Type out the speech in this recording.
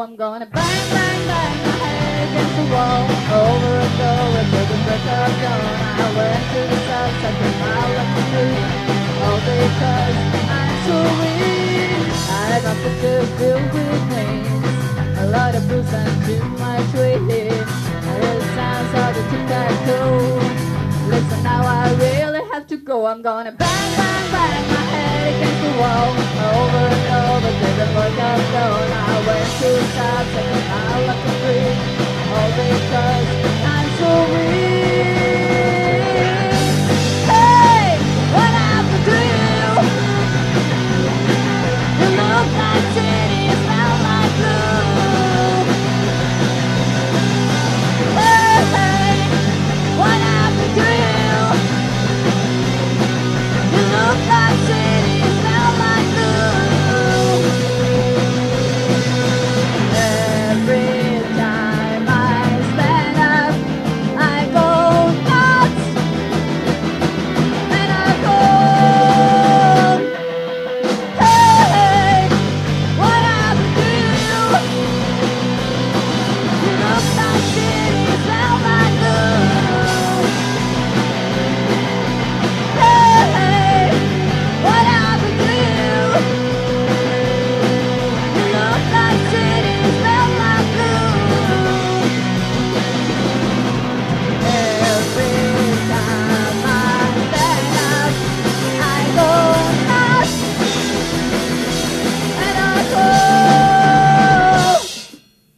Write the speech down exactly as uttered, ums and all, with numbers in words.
I'm gonna bang, bang, bang my head against the wall, over and over till the break of dawn. I went to the south side to mile up the street, all because I'm so weak. I have nothing to filled with wings, a lot of blues and too much weight. I hear the sounds of the tic-tac-toe. Listen now, I really have to go. I'm gonna bang, bang, bang my head against the wall, over and over till the break of dawn. I went to the south side to mile up the street, all because